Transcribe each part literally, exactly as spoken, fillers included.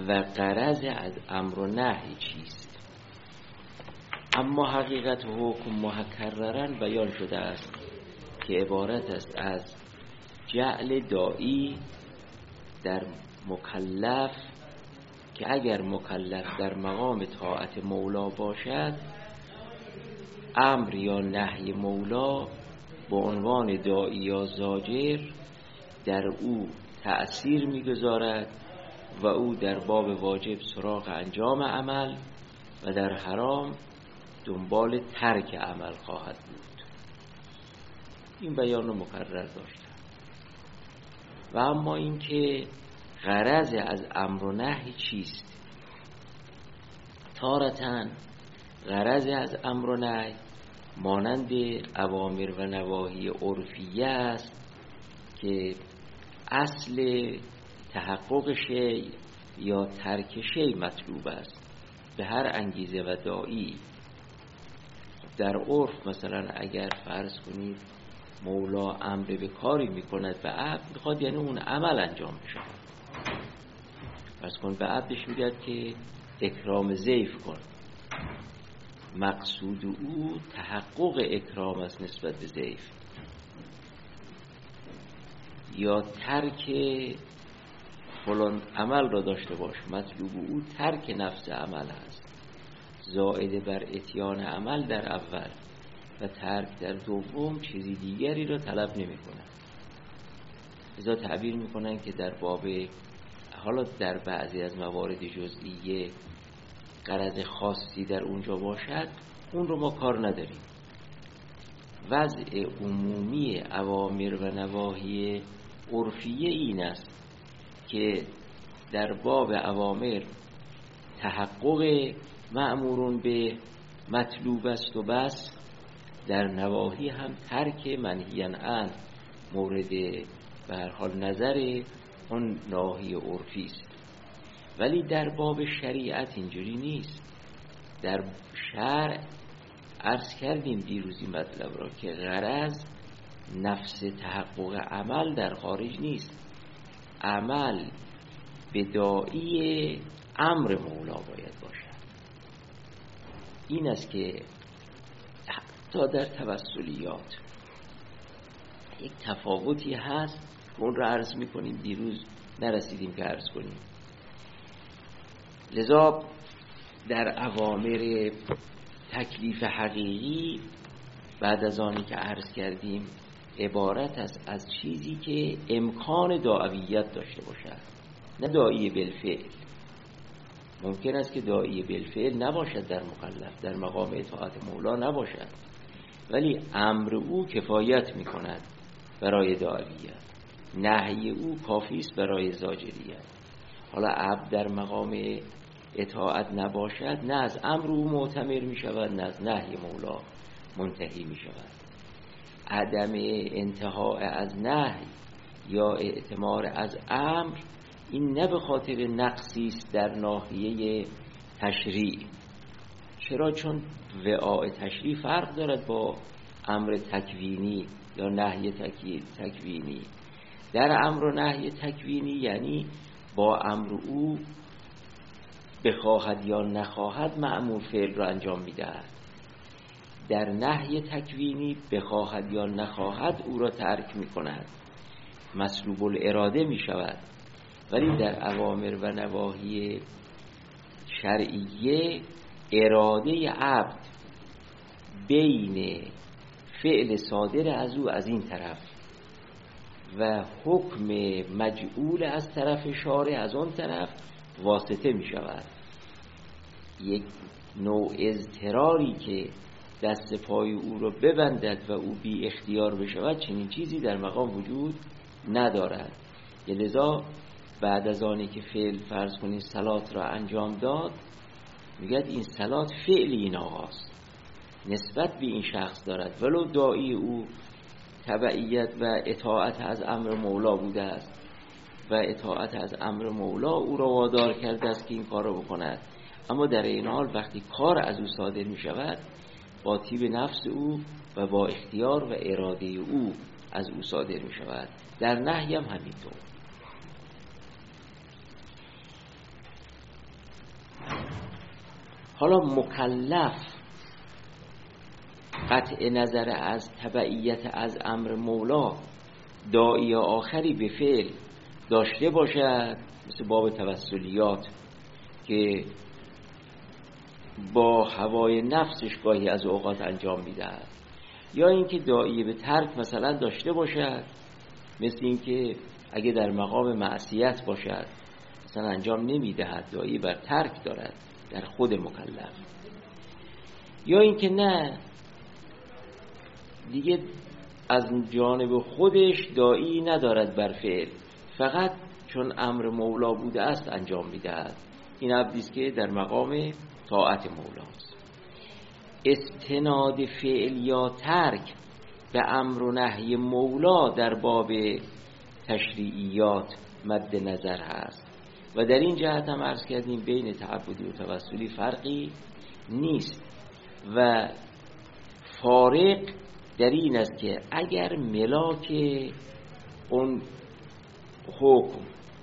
و غرض از امر و نهی چیست. اما حقیقت حکم مکررن بیان شده است که عبارت است از جعل داعی در مکلف، که اگر مکلف در مقام طاعت مولا باشد، امر یا نهی مولا به عنوان داعی یا زاجر در او تأثیر می‌گذارد و او در باب واجب سراغ انجام عمل و در حرام دنبال ترک عمل خواهد بود. این بیان رو مکرر داشتم. و اما این که غرض از امر و نهی چیست؟ تارةً غرض از امر و نهی مانند اوامر و نواهی عرفیه است که اصل تحقق شیء یا ترک شیء مطلوب است به هر انگیزه و داعی. در عرف مثلا اگر فرض کنید مولا امر به کاری میکند به عبد، میخواد یعنی اون عمل انجام بشه. فرض کن به عبدش میگه که اکرام ضیف کن، مقصود او تحقق اکرام است نسبت به ضیف، یا ترک فلان عمل را داشته باش، مطلوب او ترک نفس عمل است، زائد بر اتیان عمل در اول و ترک در دوم چیزی دیگری را طلب نمی کنند. لذا تعبیر می کنند که در باب، حالا در بعضی از موارد جزئیه غرض خاصی در اونجا باشد، اون رو ما کار نداریم. وضع عمومی اوامر و نواهی عرفیه این است که در باب اوامر تحقق مأمورون به مطلوب است و بس، در نواهی هم ترک منهی عنه مورد به هر حال نظر اون نواهی عرفی است. ولی در باب شریعت اینجوری نیست. در شرع عرض کردیم دیروزی مطلب را که غرض نفس تحقق عمل در خارج نیست، عمل به داعی امر مولا باید باشد. این است که حتی در توسلیات یک تفاوتی هست که اون را عرض میکنیم، دیروز نرسیدیم که عرض کنیم. لذا در اوامر تکلیف حقیقی بعد از آنی که عرض کردیم عبارت است از چیزی که امکان داعیت داشته باشد، نه داعی بالفعل. ممکن است که داعی بالفعل نباشد در مکلف، در مقام اطاعت مولا نباشد، ولی امر او کفایت می کند برای داعیت، نهی او کافی است برای زاجریت. حالا عبد در مقام اطاعت نباشد، نه از امر او معتمر می شود، نه از نهی مولا منتهی می شود. عدم انتهاء از نهی یا اعتمار از امر، این نه به خاطر نقصی است در ناحیه تشریع. چرا؟ چون وعاء تشریع فرق دارد با امر تکوینی یا نهی تکوینی. در امر و نهی تکوینی یعنی با امر او بخواهد یا نخواهد مأمور فعل را انجام می‌دهد. در نهی تکوینی بخواهد یا نخواهد او را ترک می‌کند، مسلوب الاراده می‌شود. ولی در اوامر و نواهی شرعیه اراده عبد بین فعل صادر از او از این طرف و حکم مجعول از طرف شارع از اون طرف واسطه می شود. یک نوع اضطراری که دست پای او را ببندد و او بی اختیار بشود، چنین چیزی در مقام وجود ندارد. لذا بعد از آنی که فعل فرض کنید صلات را انجام داد، میگه این صلات فعل این آقاست، نسبت به این شخص دارد، ولو داعی او تبعیت و اطاعت از امر مولا بوده است و اطاعت از امر مولا او را وادار کرده است که این کار را بکند، اما در این حال وقتی کار از او صادر می شود با طیب نفس او و با اختیار و اراده او از او صادر می شود. در نهی هم همینطور. حالا مکلف قطع نظر از تبعیت از امر مولا داعی آخری به فعل داشته باشد، مثل باب توسلیات که با هوای نفسش گاهی از اوقات انجام میدهد، یا اینکه داعی به ترک مثلا داشته باشد، مثل اینکه اگه در مقام معصیت باشد مثلا انجام نمیدهد، داعی بر ترک دارد در خود مکلف، یا اینکه نه دیگه از جانب خودش داعی ندارد بر فعل، فقط چون امر مولا بوده است انجام میدهد. این عبدی است که در مقام طاعت مولاست. استناد فعل یا ترک به امر و نهی مولا در باب تشریعیات مد نظر هست و در این جهت هم عرض کردیم بین تعبدی و توسلی فرقی نیست و فارق در این است که اگر ملاک اون حکم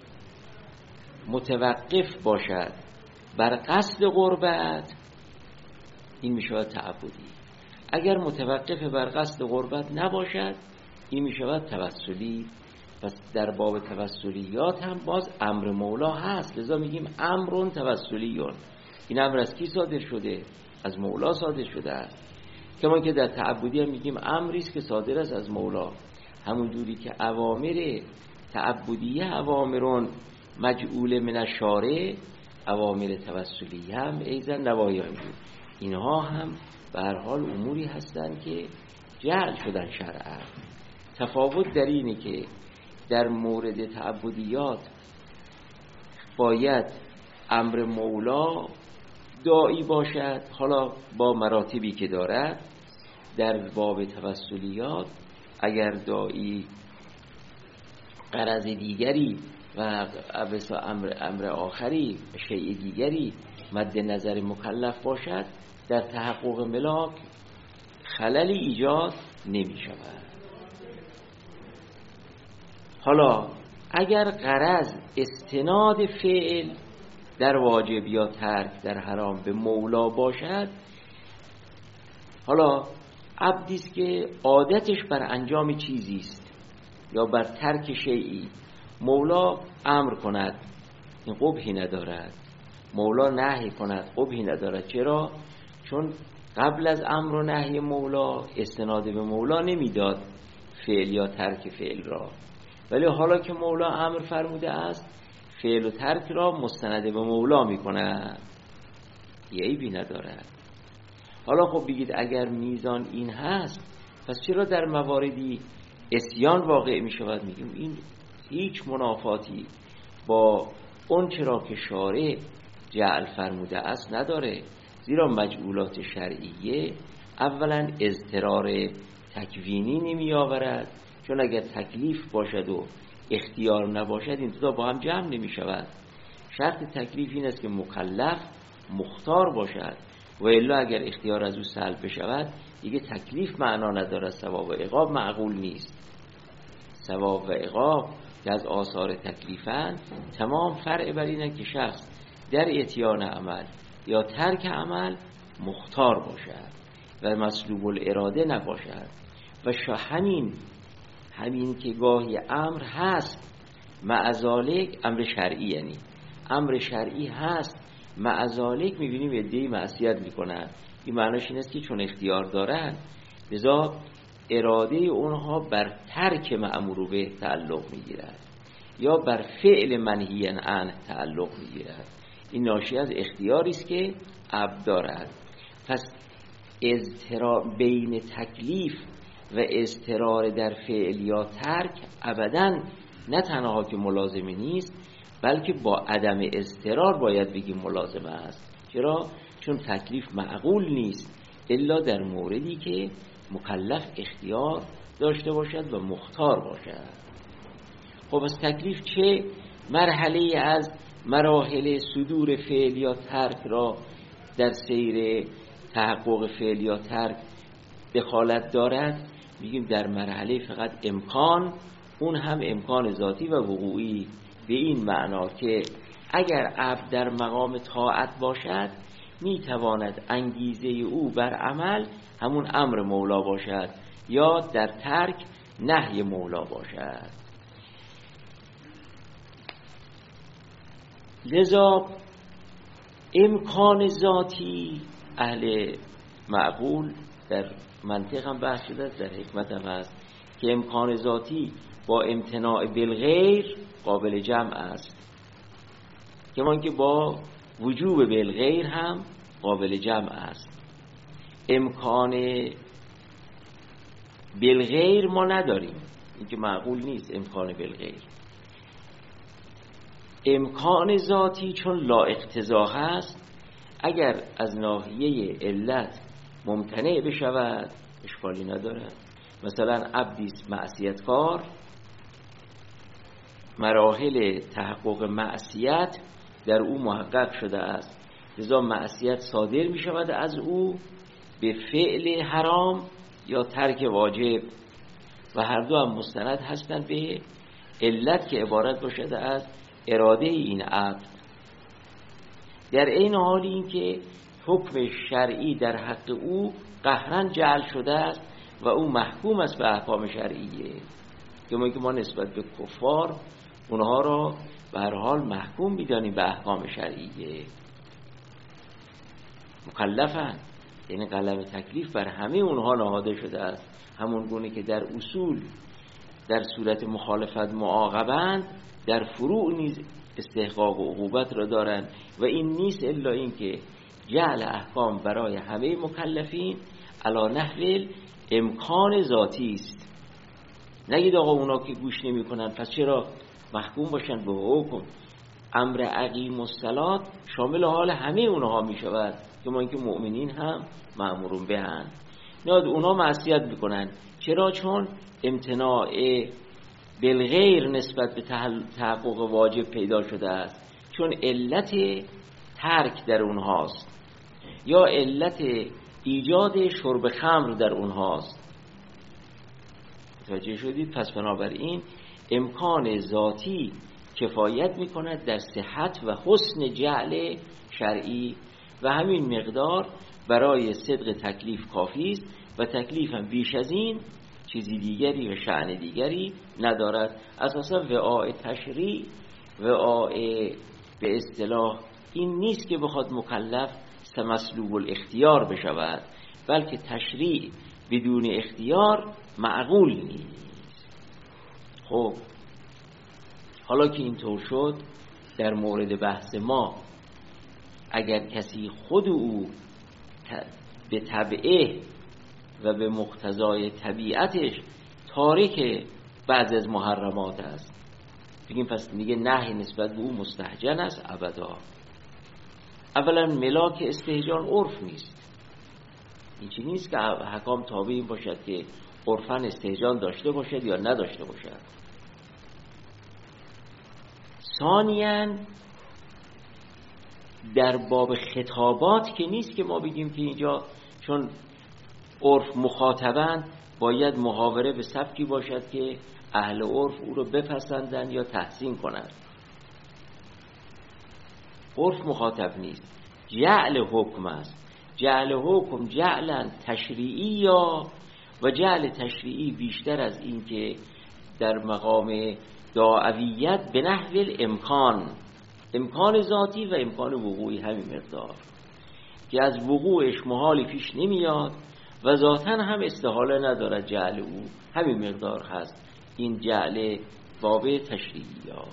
متوقف باشد بر قصد قربت، این می شود تعبدی. اگر متوقف بر قصد قربت نباشد، این می شود توسلی. پس در باب توسلیات هم باز امر مولا هست، لذا میگیم امرون توسلیون. این امر از کی صادر شده؟ از مولا صادر شده است. کما که در تعبدی هم میگیم امری است که صادر است از مولا، همون جوری که اوامر تعبدیه اوامرون مجعول من الشارع، اوامر توسلیه هم ایضا نواهی همینجور. اینها هم به هر حال اموری هستند که جعل شدن شرعا. تفاوت در اینه که در مورد تعبدیات باید امر مولا داعی باشد، حالا با مراتبی که دارد. در باب توسلیات اگر داعی غرض دیگری و امر امر آخری شیء دیگری مد نظر مکلف باشد، در تحقق ملاک خللی ایجاد نمی شود. حالا اگر غرض استناد فعل در واجب یا ترک در حرام به مولا باشد، حالا عبدی است که عادتش بر انجام چیزی است یا بر ترک شیئی، مولا امر کند این قبحی ندارد، مولا نهی کند قبحی ندارد. چرا؟ چون قبل از امر و نهی مولا استناد به مولا نمیداد فعل یا ترک فعل را، ولی حالا که مولا امر فرموده است فعل و ترک را مستند به مولا میکنه، یه عیبی ندارد. حالا خب بگید اگر میزان این هست پس چرا در مواردی عصیان واقع میشود؟ میگیم این هیچ منافاتی با اون چرا که شارع جعل فرموده است نداره، زیرا مجعولات شرعیه اولا اضطرار تکوینی نمی آورد، چون اگر تکلیف باشد و اختیار نباشد این دو تا با هم جمع نمی شود. شرط تکلیف این است که مکلف مختار باشد و الا اگر اختیار از او سلب بشود دیگه تکلیف معنا نداره، ثواب و عقاب معقول نیست. ثواب و عقاب که از آثار تکلیفن تمام فرع بر اینه که شخص در اتیان عمل یا ترک عمل مختار باشد و مسلوب الاراده نباشد. و همین همین که گاهی امر هست معذالک امر شرعی، یعنی امر شرعی هست معذالک میبینیم عده‌ای معصیت میکنن، این معناش این است که چون اختیار دارن لذا اراده اونها بر ترک مأمور به تعلق میگیرد یا بر فعل منهی عنه تعلق میگیرد. این ناشی از اختیاری است که عبد دارد. پس اضطرار بین تکلیف و اضطرار در فعل یا ترک ابداً نه تنها که ملازمه نیست بلکه با عدم اضطرار باید بگیم ملازمه است. چرا؟ چون تکلیف معقول نیست الا در موردی که مکلف اختیار داشته باشد و مختار باشد. خب از تکلیف چه مرحله از مراحل صدور فعل یا ترک را در سیر تحقق فعل یا ترک دخالت دارد؟ میگیم در مرحله فقط امکان، اون هم امکان ذاتی و وقوعی، به این معنا که اگر عبد در مقام طاعت باشد میتواند انگیزه او بر عمل همون امر مولا باشد یا در ترک نهی مولا باشد. لذا امکان ذاتی اهل معقول در منطق هم بحث شده، در حکمت هم هست که امکان ذاتی با امتناع بالغیر قابل جمع است، کمان که با وجوب بالغیر هم قابل جمع است. امکان بالغیر ما نداریم، این که معقول نیست امکان بالغیر. امکان ذاتی چون لا اقتضا هست، اگر از ناحیه علت ممتنع بشود اشکالی ندارد. مثلا عبدی معصیتکار، مراحل تحقق معصیت در او محقق شده است، لذا معصیت صادر می شود از او به فعل حرام یا ترک واجب و هر دو هم مستند هستند به علت که عبارت باشد از اراده این عبد. در این حالی این که حکم شرعی در حق او قهرن جعل شده است و او محکوم است به احکام شرعیه، که ما که ما نسبت به کفار اونها را به هر حال محکوم می‌دانیم به احکام شرعیه، مکلفن، یعنی قلم تکلیف بر همه اونها نهاده شده است. همون گونه که در اصول در صورت مخالفت معاقبند، در فروع نیز استحقاق و عقوبت را دارند و این نیست الا این که جعل احکام برای همه مکلفین علی نحو امکان ذاتی است. نگید آقا اونا که گوش نمی کنن پس چرا محکوم باشن به حکم. امر اقیم الصلاة شامل حال همه اونها می شود که ما اینکه مؤمنین هم مأمورون بهن. نیاد اونا معصیت میکنن، چرا؟ چون امتناع بالغیر نسبت به تحقق واجب پیدا شده است، چون علت ترک در اونهاست یا علت ایجاد شرب خمر در اونهاست. متوجه شدید؟ پس بنابراین امکان ذاتی کفایت میکند در صحت و حسن جعل شرعی و همین مقدار برای صدق تکلیف کافی است و تکلیف هم بیش از این چیزی دیگری و شأن دیگری ندارد. اساسا وعاء تشریع وعاء به اصطلاح این نیست که بخواد مکلف مسلوب الاختیار بشود، بلکه تشریع بدون اختیار معقول نیست. خب حالا که اینطور شد، در مورد بحث ما اگر کسی خود او به طبعه و به مقتضای طبیعتش تارک بعض از محرمات است، بگیم پس دیگه نهی نسبت به او مستهجن است ابدا. اولا ملاک استهجان عرف نیست، این چی نیست که حکام تابع این باشد که عرفاً استهجان داشته باشد یا نداشته باشد. ثانیاً در باب خطابات که نیست که ما بگیم که اینجا چون عرف مخاطبند باید محاوره به سبکی باشد که اهل عرف او رو بپسندن یا تحسین کنند. عرف مخاطب نیست، جعل حکم است. جعل حکم جعلا تشریعی یا و جعل تشریعی بیشتر از این که در مقام دعویت به نحو امکان، امکان ذاتی و امکان وقوعی همین مقدار که از وقوعش محالی پیش نمیاد و ذاتاً هم استحاله ندارد جعل او، همین مقدار هست. این جعل باب تشریعی ها.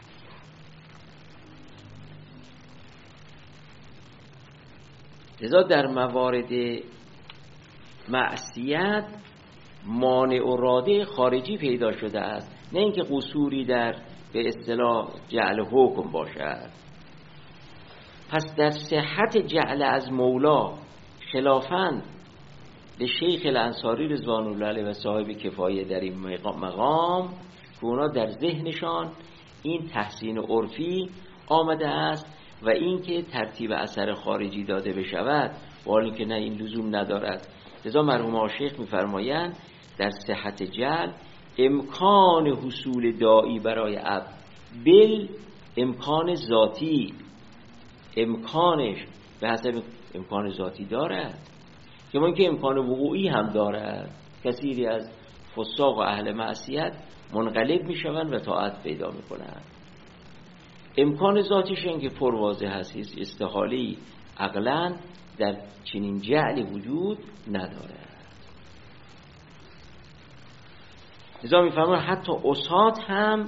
لذا در موارد معصیت مانع و رادع خارجی پیدا شده است، نه اینکه قصوری در به اصطلاح جعل حکم باشد. پس در صحت جعل از مولا خلافاً به شیخ الانصاری رضوان الله علیه و صاحب کفایه در این مقام که اونا در ذهنشان این تحسین عرفی آمده است و این که ترتیب اثر خارجی داده بشود، ولی که نه، این لزوم ندارد. لذا مرحوم آشیخ می‌فرمایند در صحت جعل امکان حصول داعی برای عبد بل امکان ذاتی، امکانش به حسب امکان ذاتی دارد، که ما که امکان وقوعی هم دارد. کثیری از فساق و اهل معصیت منقلب میشوند و طاعت پیدا میکنند. امکان ذاتیش این که پرواضح هست، استحاله‌ای عقلاً در چنین جعلی وجود ندارد. لذا میفرمان حتی عصات هم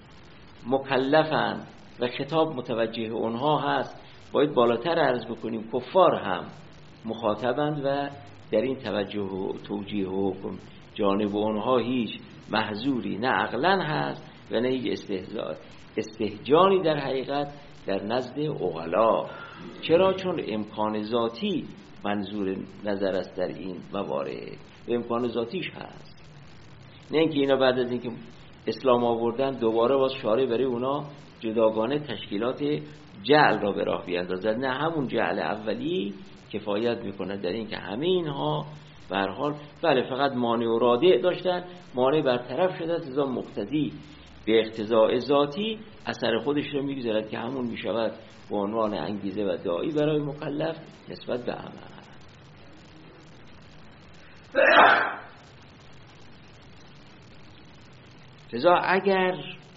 مکلفن و خطاب متوجه اونها هست. باید بالاتر عرض بکنیم کفار هم مخاطبند و در این توجه و توجیه و حکم جانب اونها هیچ محظوری نه عقلاً هست و نه هیچ استهزاء استهجانی در حقیقت در نزد عقلا. چرا؟ چون امکان ذاتی منظور نظر است در این موارد و امکان ذاتیش هست، نه اینکه اینا بعد از اینکه اسلام آوردن دوباره باز شارع برای اونا جداگانه تشکیلات جعل را به راه بیاندازد. نه، همون جعل اولی کفایت میکنه در این که همه اینها به هر حال بله فقط مانع و رادع داشتن، مانع برطرف شده است، لذا مقتضی به اقتضاء ذاتی اثر خودش رو میگذارد که همون میشود به عنوان انگیزه و داعی برای مکلف نسبت به عمل. لذا اگر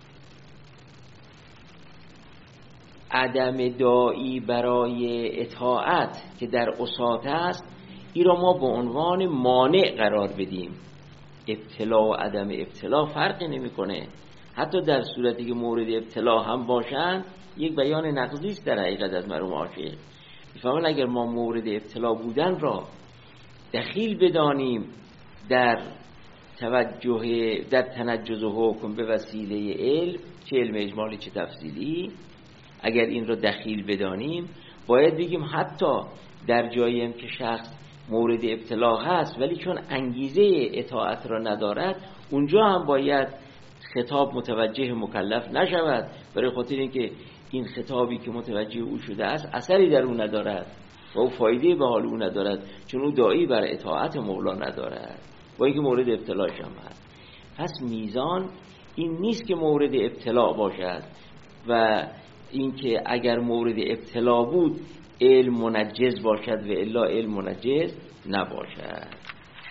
عدم داعی برای اطاعت که در عصات است، این را ما به عنوان مانع قرار بدیم، ابتلا و عدم ابتلا فرقی نمیکنه. حتی در صورتی که مورد ابتلا هم باشن یک بیان نقضی است در حقیقت از مرحوم عاشق. میفهمن اگر ما مورد ابتلا بودن را دخیل بدانیم در توجه در تنجز و حکم به وسیله علم، چه علم اجمالی چه تفصیلی، اگر این را دخیل بدانیم باید بگیم حتی در جایی هم که شخص مورد ابتلا هست ولی چون انگیزه اطاعت را ندارد، اونجا هم باید خطاب متوجه مکلف نشود، برای خاطر اینکه این خطابی که متوجه او شده است اثری در او ندارد و او فایده به حال او ندارد، چون او داعی بر اطاعت مولا ندارد با اینکه مورد ابتلاش هم هست. پس میزان این نیست که مورد ابتلا باشد و اینکه اگر مورد ابتلا بود علم منجز باشد و الا علم منجز نباشد.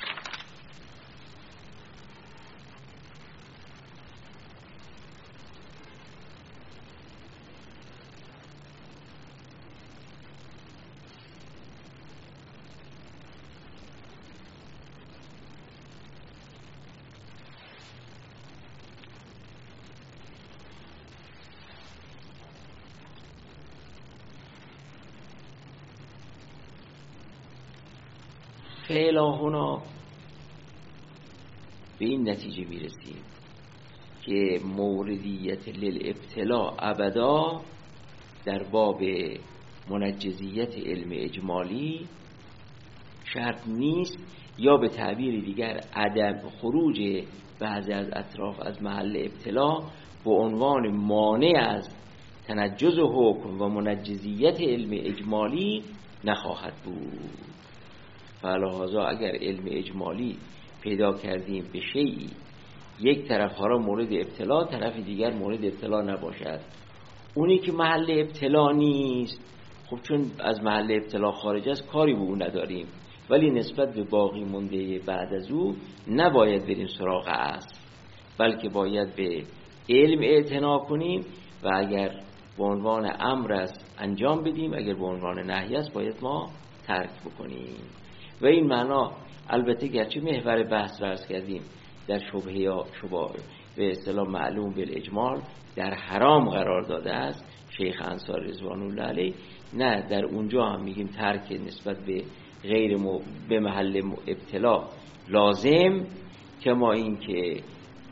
فعلا هنا به این نتیجه میرسیم که موردیت للابتلاء ابدا در باب منجزیت علم اجمالی شرط نیست، یا به تعبیر دیگر عدم خروج بعضی از اطراف از محل ابتلا به عنوان مانع از تنجز و حکم و منجزیت علم اجمالی نخواهد بود. فلهذا اگر علم اجمالی پیدا کردیم به شیئی یک طرف ها را مورد ابتلا، طرف دیگر مورد ابتلا نباشد، اونی که محل ابتلا نیست خب چون از محل ابتلا خارج است کاری به اون نداریم، ولی نسبت به باقی مونده بعد از او نباید بریم سراغ اصل، بلکه باید به علم اعتنا کنیم و اگر به عنوان امر است انجام بدیم، اگر به عنوان نهی است باید ما ترک بکنیم. و این معنا البته گرچه محور بحث را عرض کردیم در شبهه یا شبهه به اصطلاح معلوم بالاجمال در حرام قرار داده است شیخ انصاری رضوان الله علیه، نه در اونجا هم میگیم ترک نسبت به غیر م... به محل ابتلا لازم، که ما این که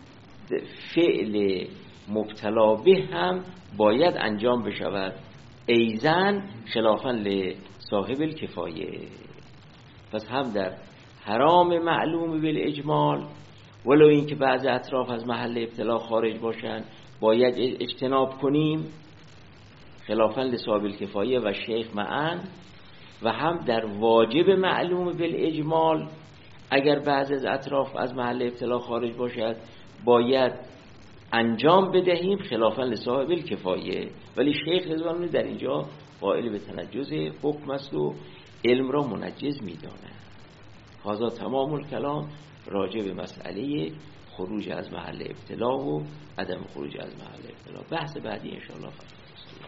فعل مبتلا به هم باید انجام بشود ایزن خلافاً لصاحب الکفایه. پس هم در حرام معلوم بالاجمال ولو این که بعض اطراف از محل ابتلا خارج باشند باید اجتناب کنیم خلافاً لصاحب الکفایه و شیخ معن، و هم در واجب معلوم بالاجمال اگر بعض از اطراف از محل ابتلا خارج باشد باید انجام بدهیم خلافا لصاحب الکفایه. ولی شیخ رضوان در اینجا قائل به تنجز حکم است و علم را منجز می‌داند. هذا تمام الکلام راجع به مسئله خروج از محل ابتلا و عدم خروج از محل ابتلا. بحث بعدی ان شاء الله.